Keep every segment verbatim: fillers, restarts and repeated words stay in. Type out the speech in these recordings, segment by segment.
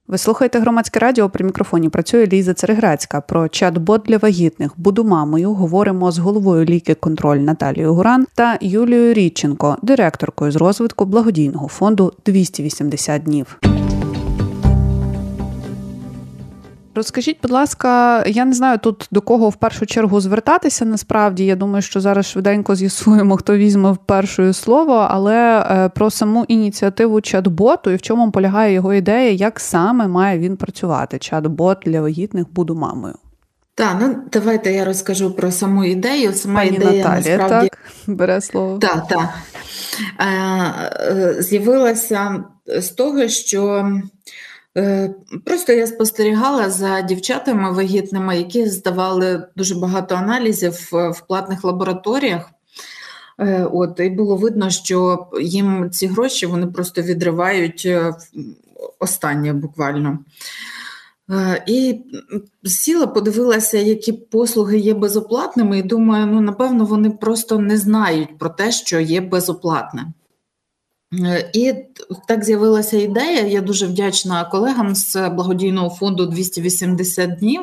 Ви слухаєте Громадське радіо, при мікрофоні працює Ліза Цереграцька. Про чат-бот для вагітних «Буду мамою» говоримо з головою Ліки-Контроль Наталією Гуран та Юлією Рідченко, директоркою з розвитку благодійного фонду «двісті вісімдесят днів». Розкажіть, будь ласка, я не знаю тут до кого в першу чергу звертатися насправді. Я думаю, що зараз швиденько з'ясуємо, хто візьме в перше слово, але про саму ініціативу чат-боту і в чому полягає його ідея, як саме має він працювати. Чат-бот для вагітних «Буду мамою». Так, ну давайте я розкажу про саму ідею. Сама Пані ідея Наталія, насправді так, бере слово. Так, так. Е, з'явилася з того, що просто я спостерігала за дівчатами вагітними, які здавали дуже багато аналізів в платних лабораторіях. От, і було видно, що їм ці гроші вони просто відривають останнє буквально. І сіла, подивилася, які послуги є безоплатними, і думаю, ну, напевно, вони просто не знають про те, що є безоплатне. І так з'явилася ідея, я дуже вдячна колегам з благодійного фонду «двісті вісімдесят днів»,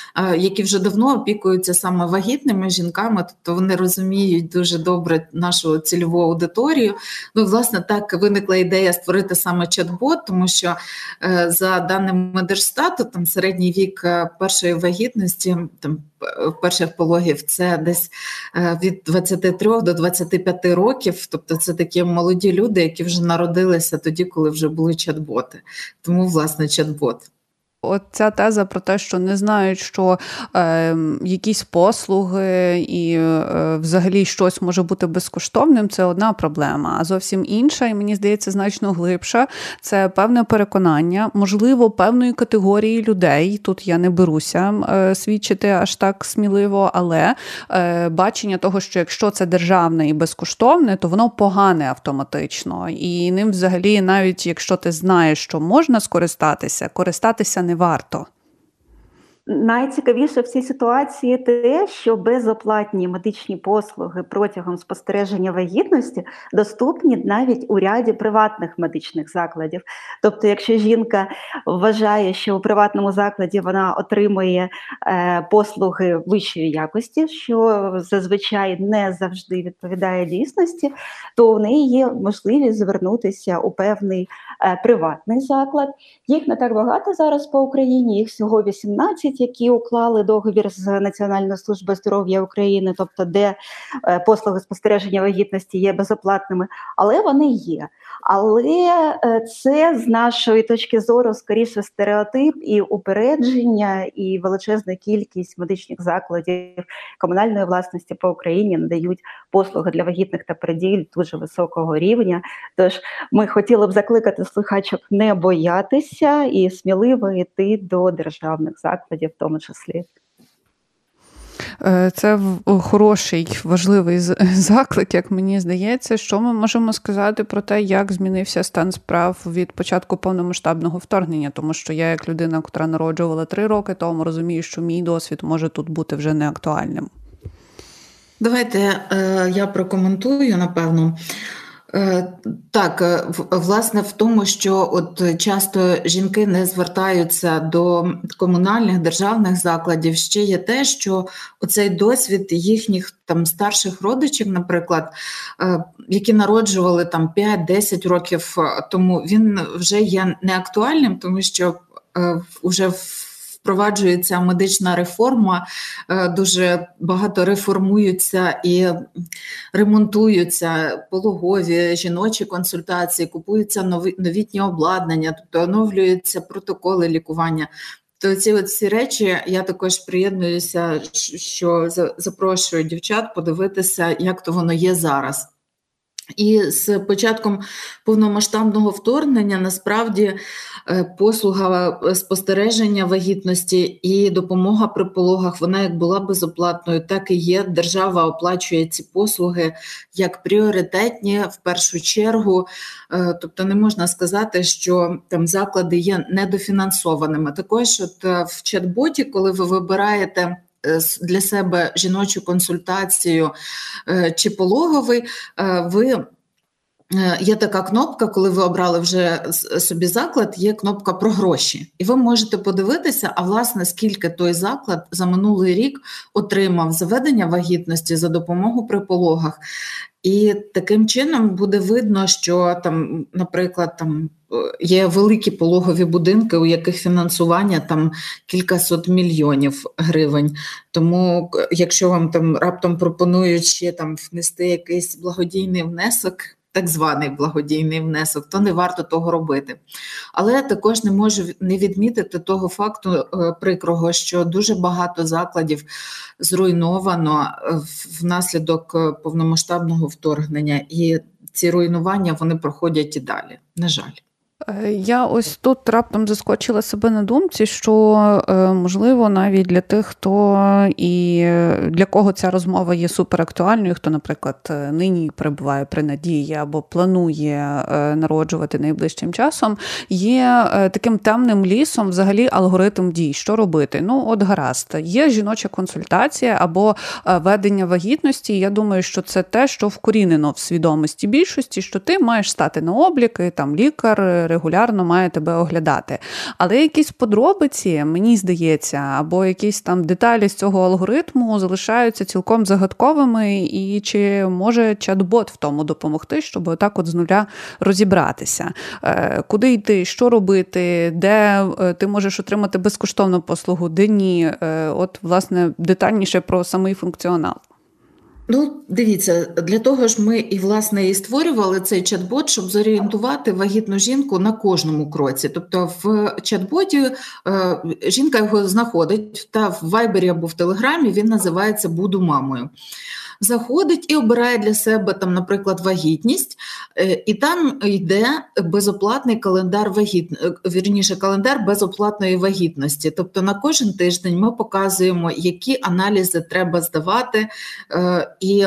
які вже давно опікуються саме вагітними жінками, тобто вони розуміють дуже добре нашу цільову аудиторію. Ну, власне, так виникла ідея створити саме чат-бот, тому що за даними Держстату, там середній вік першої вагітності, там перших пологів, це десь від двадцяти трьох до двадцяти п'яти років, тобто це такі молоді люди, які вже народилися тоді, коли вже були чат-боти. Тому, власне, чат-бот. От ця теза про те, що не знають, що е, якісь послуги і е, взагалі щось може бути безкоштовним, це одна проблема. А зовсім інша, і мені здається, значно глибша, це певне переконання, можливо, певної категорії людей, тут я не беруся е, свідчити аж так сміливо, але е, бачення того, що якщо це державне і безкоштовне, то воно погане автоматично. І ним взагалі, навіть якщо ти знаєш, що можна скористатися, користатися не не варто. Найцікавіше в цій ситуації те, що безоплатні медичні послуги протягом спостереження вагітності доступні навіть у ряді приватних медичних закладів. Тобто, якщо жінка вважає, що у приватному закладі вона отримує е, послуги вищої якості, що зазвичай не завжди відповідає дійсності, то в неї є можливість звернутися у певний е, приватний заклад. Їх не так багато зараз по Україні, їх всього вісімнадцять, які уклали договір з Національною службою здоров'я України, тобто де е, послуги спостереження вагітності є безоплатними, але вони є. Але е, це з нашої точки зору скоріше стереотип і упередження, і величезна кількість медичних закладів комунальної власності по Україні надають послуги для вагітних та породіль дуже високого рівня. Тож ми хотіли б закликати слухачок не боятися і сміливо йти до державних закладів в тому числі. Це хороший, важливий заклик, як мені здається. Що ми можемо сказати про те, як змінився стан справ від початку повномасштабного вторгнення? Тому що я, як людина, яка народжувала три роки тому, розумію, що мій досвід може тут бути вже не актуальним. Давайте е, я прокоментую, напевно. Так, власне, в тому, що от часто жінки не звертаються до комунальних, державних закладів, ще є те, що оцей досвід їхніх там старших родичів, наприклад, які народжували там п'ять-десять років тому, він вже є неактуальним, тому що вже в впроваджується медична реформа, дуже багато реформуються і ремонтуються пологові, жіночі консультації, купуються нові, новітні обладнання, тобто оновлюються протоколи лікування. То ці от всі речі, я також приєднуюся, що запрошую дівчат подивитися, як то воно є зараз. І з початком повномасштабного вторгнення насправді послуга спостереження вагітності і допомога при пологах, вона як була безоплатною, так і є. Держава оплачує ці послуги як пріоритетні в першу чергу. Тобто не можна сказати, що там заклади є недофінансованими. Також от в чат-боті, коли ви вибираєте для себе жіночу консультацію чи пологовий, ви є така кнопка, коли ви обрали вже собі заклад, є кнопка про гроші. І ви можете подивитися, а власне, скільки той заклад за минулий рік отримав заведення вагітності за допомогу при пологах. І таким чином буде видно, що там, наприклад, там є великі пологові будинки, у яких фінансування там кількасот мільйонів гривень. Тому якщо вам там раптом пропонують ще там внести якийсь благодійний внесок, так званий благодійний внесок, то не варто того робити. Але також не можу не відмітити того факту е, прикрого, що дуже багато закладів зруйновано внаслідок повномасштабного вторгнення, і ці руйнування, вони проходять і далі, на жаль. Я ось тут раптом заскочила себе на думці, що, можливо, навіть для тих, хто і для кого ця розмова є суперактуальною, хто, наприклад, нині перебуває при надії або планує народжувати найближчим часом, є таким темним лісом взагалі алгоритм дій. Що робити? Ну, от гаразд. Є жіноча консультація або ведення вагітності. Я думаю, що це те, що вкорінено в свідомості більшості, що ти маєш стати на облік, і там лікар регулярно має тебе оглядати. Але якісь подробиці, мені здається, або якісь там деталі з цього алгоритму залишаються цілком загадковими, і чи може чат-бот в тому допомогти, щоб отак от з нуля розібратися. Куди йти, що робити, де ти можеш отримати безкоштовну послугу, де ні. От, власне, детальніше про самий функціонал. Ну, дивіться, для того ж ми і, власне, і створювали цей чат-бот, щоб зорієнтувати вагітну жінку на кожному кроці. Тобто в чат-боті е, жінка його знаходить, та в Вайбері або в Телеграмі він називається «Буду мамою». Заходить і обирає для себе, там, наприклад, вагітність, і там йде безоплатний календар вагітності, вірніше, календар безоплатної вагітності. Тобто на кожен тиждень ми показуємо, які аналізи треба здавати і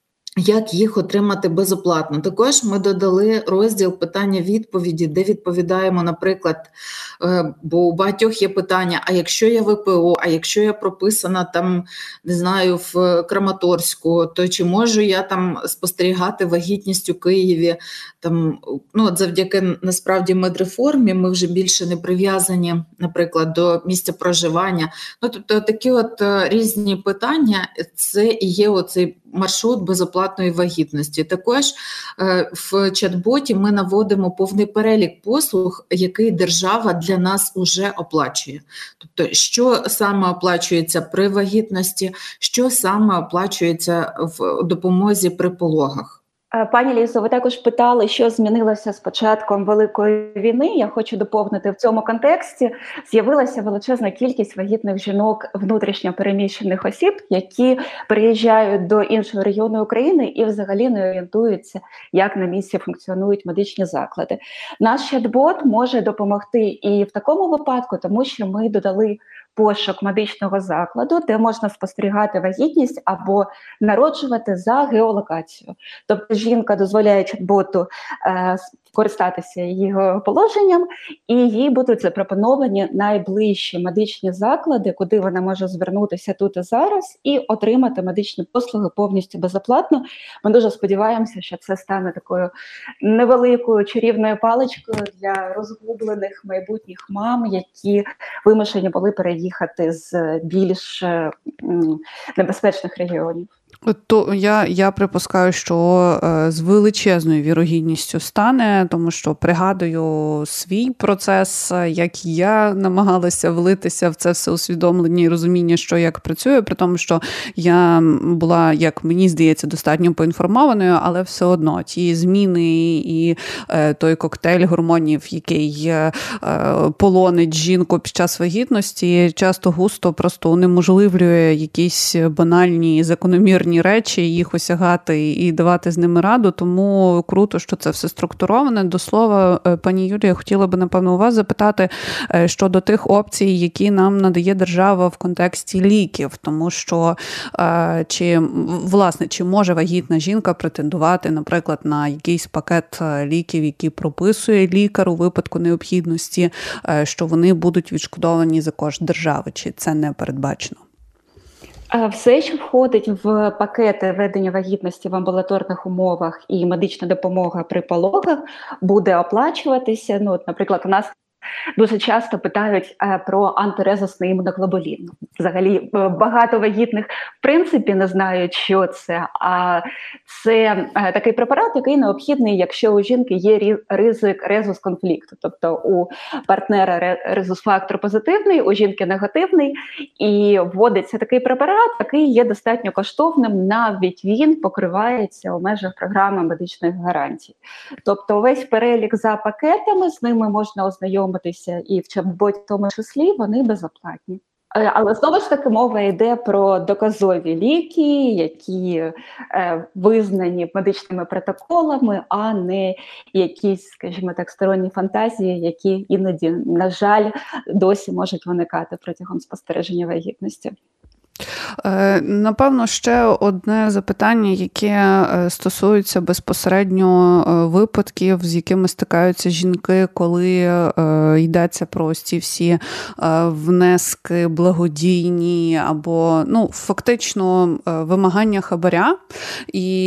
як їх отримати безоплатно. Також ми додали розділ питання-відповіді, де відповідаємо, наприклад, бо у багатьох є питання, а якщо я ВПО, а якщо я прописана там, не знаю, в Краматорську, то чи можу я там спостерігати вагітність у Києві? Там, ну, от завдяки, насправді, медреформі ми вже більше не прив'язані, наприклад, до місця проживання. Ну, тобто такі от різні питання, це і є оцей маршрут безоплатної вагітності. Також е, в чат-боті ми наводимо повний перелік послуг, який держава для нас уже оплачує. Тобто, що саме оплачується при вагітності, що саме оплачується в допомозі при пологах. Пані Лізо, ви також питали, що змінилося з початком Великої війни. Я хочу доповнити в цьому контексті. З'явилася величезна кількість вагітних жінок, внутрішньо переміщених осіб, які приїжджають до іншого регіону України і взагалі не орієнтуються, як на місці функціонують медичні заклади. Наш чат-бот може допомогти і в такому випадку, тому що ми додали пошук медичного закладу, де можна спостерігати вагітність або народжувати за геолокацією. Тобто жінка дозволяє чат-боту е, користатися його положенням, і їй будуть запропоновані найближчі медичні заклади, куди вона може звернутися тут і зараз і отримати медичні послуги повністю безоплатно. Ми дуже сподіваємося, що це стане такою невеликою чарівною паличкою для розгублених майбутніх мам, які вимушені були переїхати з більш м, небезпечних регіонів. То я, я припускаю, що е, з величезною вірогідністю стане, тому що пригадую свій процес, як я намагалася влитися в це все усвідомлення і розуміння, що як працює, при тому, що я була, як мені здається, достатньо поінформованою, але все одно ті зміни і е, той коктейль гормонів, який е, полонить жінку під час вагітності, часто густо просто унеможливлює якісь банальні закономірні речі, їх осягати і давати з ними раду, тому круто, що це все структуроване. До слова, пані Юлія, хотіла би, напевно, у вас запитати щодо тих опцій, які нам надає держава в контексті ліків, тому що чи, власне, чи може вагітна жінка претендувати, наприклад, на якийсь пакет ліків, які прописує лікар у випадку необхідності, що вони будуть відшкодовані за кошт держави, чи це не передбачено? Все, що входить в пакети ведення вагітності в амбулаторних умовах і медична допомога при пологах, буде оплачуватися. Ну, от, наприклад, у нас дуже часто питають е, про антирезусний імуноглобулін. Взагалі багато вагітних в принципі не знають, що це. А це е, такий препарат, який необхідний, якщо у жінки є ризик резус-конфлікту. Тобто у партнера резус-фактор позитивний, у жінки негативний. І вводиться такий препарат, який є достатньо коштовним, навіть він покривається у межах програми медичних гарантій. Тобто весь перелік за пакетами, з ними можна ознайомитися і в чат-боті в тому числі, вони безоплатні. Але знову ж таки мова йде про доказові ліки, які е, визнані медичними протоколами, а не якісь, скажімо так, сторонні фантазії, які іноді, на жаль, досі можуть виникати протягом спостереження вагітності. Напевно, ще одне запитання, яке стосується безпосередньо випадків, з якими стикаються жінки, коли йдеться про ось ці всі внески благодійні або, ну, фактично вимагання хабаря. І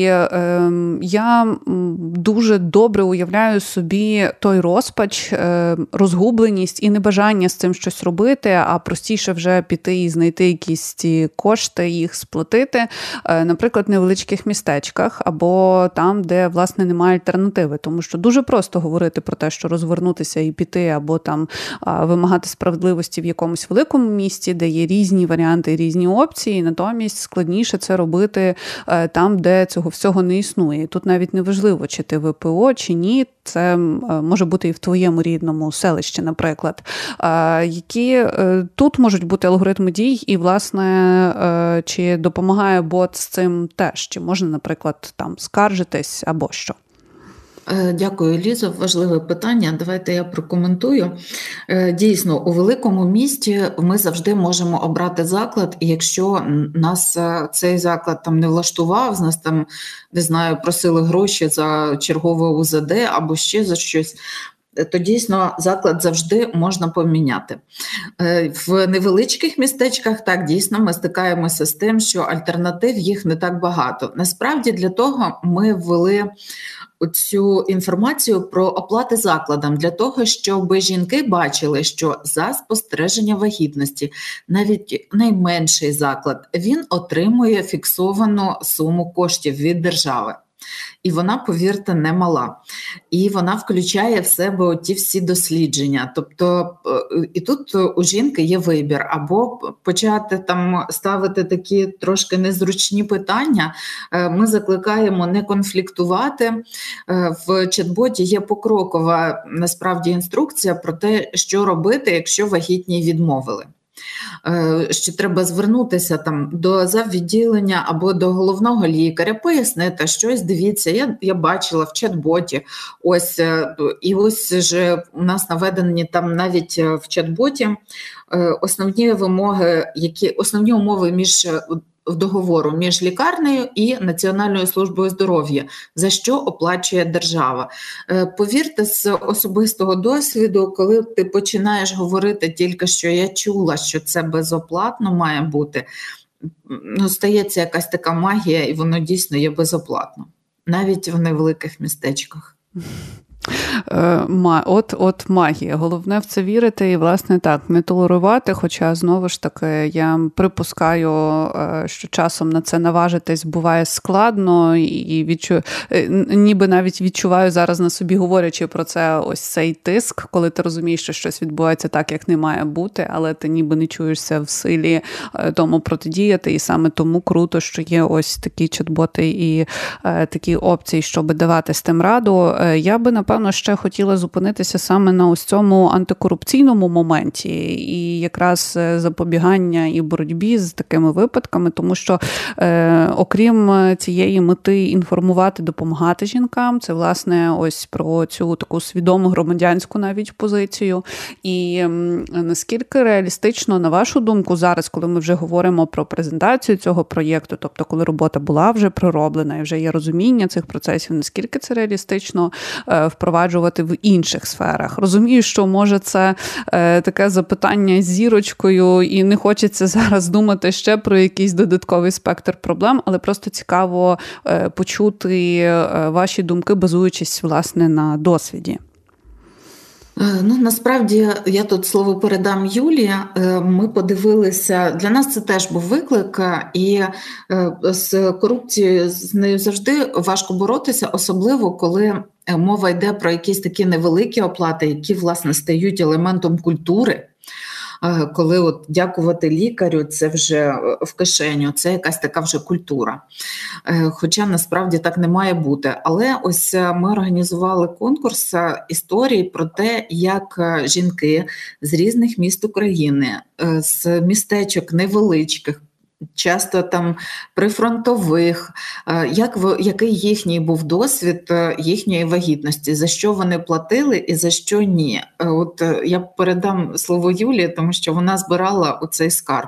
я дуже добре уявляю собі той розпач, розгубленість і небажання з цим щось робити, а простіше вже піти і знайти якісь ці кошти, їх сплатити, наприклад, в невеличких містечках або там, де, власне, немає альтернативи. Тому що дуже просто говорити про те, що розвернутися і піти, або там вимагати справедливості в якомусь великому місті, де є різні варіанти, різні опції, натомість складніше це робити там, де цього всього не існує. І тут навіть не важливо, чи ти ВПО, чи ні, це може бути і в твоєму рідному селищі, наприклад. Які тут можуть бути алгоритми дій і, власне, чи допомагає бот з цим теж? Чи можна, наприклад, там скаржитись або що? Дякую, Лізо. Важливе питання. Давайте я прокоментую. Дійсно, у великому місті ми завжди можемо обрати заклад, і якщо нас цей заклад там не влаштував, з нас там, не знаю, просили гроші за чергове УЗД або ще за щось, то дійсно заклад завжди можна поміняти. В невеличких містечках, так, дійсно, ми стикаємося з тим, що альтернатив їх не так багато. Насправді для того ми ввели цю інформацію про оплати закладам, для того, щоб жінки бачили, що за спостереження вагітності навіть найменший заклад, він отримує фіксовану суму коштів від держави. І вона, повірте, не мала. І вона включає в себе ті всі дослідження. Тобто, і тут у жінки є вибір. Або почати там ставити такі трошки незручні питання. Ми закликаємо не конфліктувати. В чат-боті є покрокова, насправді, інструкція про те, що робити, якщо вагітні відмовили. Що треба звернутися там до заввідділення або до головного лікаря, пояснити щось, дивіться, я, я бачила в чат-боті, ось, і ось же у нас наведені там навіть в чат-боті основні вимоги, які, основні умови між в договору між лікарнею і Національною службою здоров'я, за що оплачує держава. Повірте, з особистого досвіду, коли ти починаєш говорити тільки, що я чула, що це безоплатно має бути, ну, стається якась така магія, і воно дійсно є безоплатно, навіть в невеликих містечках. От, от магія. Головне в це вірити і, власне, так, не толерувати, хоча, знову ж таки, я припускаю, що часом на це наважитись буває складно і відчу... ніби навіть відчуваю зараз на собі, говорячи про це, ось цей тиск, коли ти розумієш, що щось відбувається так, як не має бути, але ти ніби не чуєшся в силі тому протидіяти, і саме тому круто, що є ось такі чат-боти і такі опції, щоб давати з тим раду. Я би, напевно, ще хотіла зупинитися саме на ось цьому антикорупційному моменті і якраз запобігання і боротьбі з такими випадками, тому що е, окрім цієї мети інформувати, допомагати жінкам, це, власне, ось про цю таку свідому громадянську навіть позицію. І м, наскільки реалістично, на вашу думку, зараз, коли ми вже говоримо про презентацію цього проєкту, тобто коли робота була вже пророблена і вже є розуміння цих процесів, наскільки це реалістично в запроваджувати в інших сферах. Розумію, що може це е, таке запитання з зірочкою, і не хочеться зараз думати ще про якийсь додатковий спектр проблем, але просто цікаво е, почути е, ваші думки, базуючись, власне, на досвіді. Ну, насправді, я тут слово передам Юлії. Ми подивилися, для нас це теж був виклик, і з корупцією з нею завжди важко боротися, особливо коли мова йде про якісь такі невеликі оплати, які, власне, стають елементом культури. Коли от дякувати лікарю, це вже в кишеню, це якась така вже культура. Хоча насправді так не має бути. Але ось ми організували конкурс історій про те, як жінки з різних міст України, з містечок невеличких, часто там прифронтових, як, який їхній був досвід їхньої вагітності, за що вони платили і за що ні. От я передам слово Юлії, тому що вона збирала оцей скарб.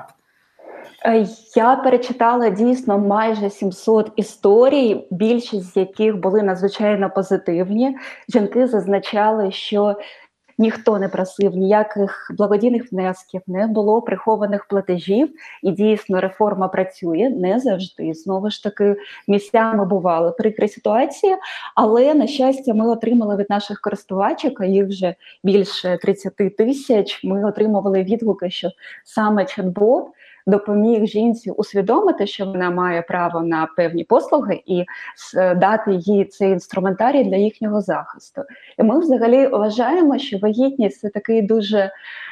Я перечитала дійсно майже сімсот історій, більшість з яких були надзвичайно позитивні. Жінки зазначали, що ніхто не просив ніяких благодійних внесків, не було прихованих платежів, і дійсно реформа працює не завжди. Знову ж таки, місцями бували прикрі ситуації, але, на щастя, ми отримали від наших користувачок, а їх вже більше тридцять тисяч, ми отримували відгуки, що саме чат-бот допоміг жінці усвідомити, що вона має право на певні послуги, і дати їй цей інструментарій для їхнього захисту. І ми взагалі вважаємо, що вагітність – це такий дуже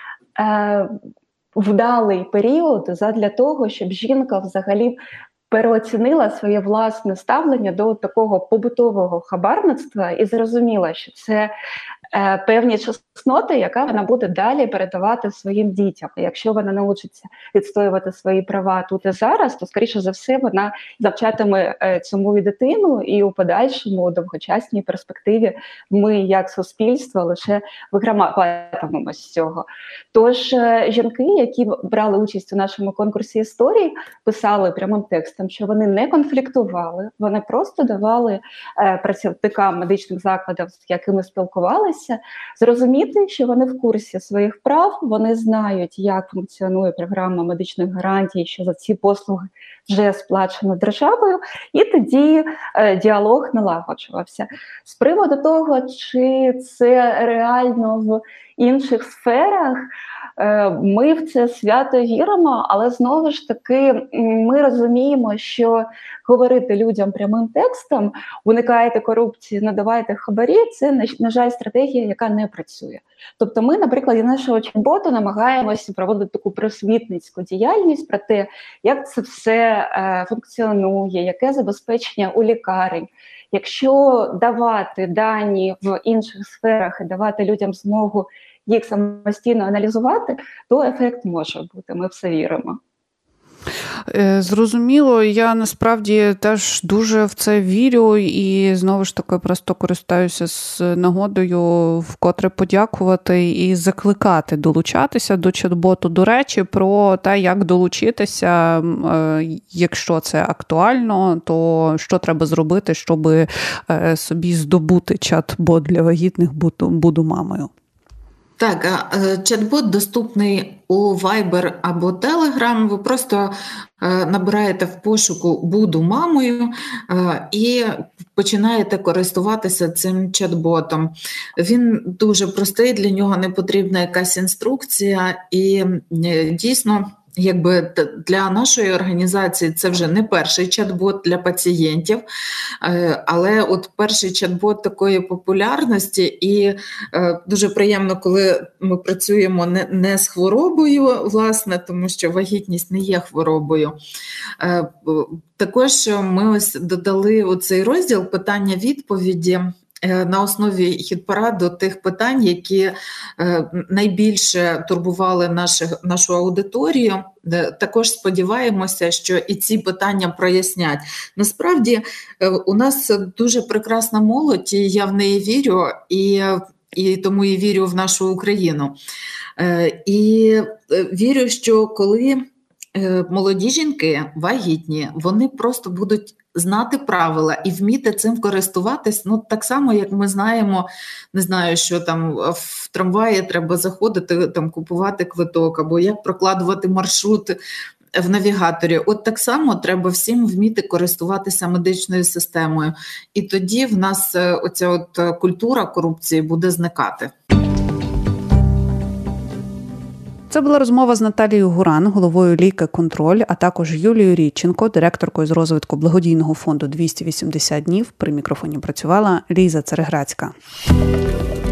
е, вдалий період задля того, щоб жінка взагалі переоцінила своє власне ставлення до такого побутового хабарництва і зрозуміла, що це е, певні чесноти, яка вона буде далі передавати своїм дітям. І якщо вона навчиться відстоювати свої права тут і зараз, то, скоріше за все, вона навчатиме е, цьому і дитину, і у подальшому, у довгочасній перспективі, ми, як суспільство, лише виграватимемо з цього. Тож е, жінки, які брали участь у нашому конкурсі історій, писали прямим текстом, що вони не конфліктували, вони просто давали е, працівникам медичних закладів, з якими спілкувалися, зрозуміти, що вони в курсі своїх прав, вони знають, як функціонує програма медичних гарантій, що за ці послуги вже сплачено державою, і тоді е, діалог налагоджувався. З приводу того, чи це реально в інших сферах, ми в це свято віримо, але знову ж таки ми розуміємо, що говорити людям прямим текстом, уникайте корупції, надавайте хабарі, це, на жаль, стратегія, яка не працює. Тобто ми, наприклад, і нашого чат-боту намагаємося проводити таку просвітницьку діяльність про те, як це все е, функціонує, яке забезпечення у лікарень. Якщо давати дані в інших сферах і давати людям змогу їх самостійно аналізувати, то ефект може бути, ми в це віримо. Зрозуміло, я насправді теж дуже в це вірю і знову ж таки просто користаюся з нагодою вкотре подякувати і закликати долучатися до чат-боту. До речі, про те, як долучитися, якщо це актуально, то що треба зробити, щоб собі здобути чат-бот для вагітних «Буду мамою». Так, чат-бот доступний у Viber або Telegram. Ви просто набираєте в пошуку «Буду мамою» і починаєте користуватися цим чат-ботом. Він дуже простий, для нього не потрібна якась інструкція і дійсно, якби для нашої організації це вже не перший чат-бот для пацієнтів, але от перший чат-бот такої популярності, і дуже приємно, коли ми працюємо не, не з хворобою, власне, тому що вагітність не є хворобою. Також ми ось додали оцей розділ питання-відповіді на основі хіт-параду тих питань, які найбільше турбували нашу, нашу аудиторію. Також сподіваємося, що і ці питання прояснять. Насправді у нас дуже прекрасна молодь, і я в неї вірю, і, і тому і вірю в нашу Україну. І вірю, що коли молоді жінки, вагітні, вони просто будуть знати правила і вміти цим користуватись, ну так само, як ми знаємо, не знаю, що там в трамваї треба заходити, там купувати квиток, або як прокладувати маршрут в навігаторі. От так само треба всім вміти користуватися медичною системою. І тоді в нас оця от культура корупції буде зникати. Це була розмова з Наталією Гуран, головою Ліка Контроль, а також Юлією Рідченко, директоркою з розвитку благодійного фонду двісті вісімдесят днів. При мікрофоні працювала Ліза Цереграцька.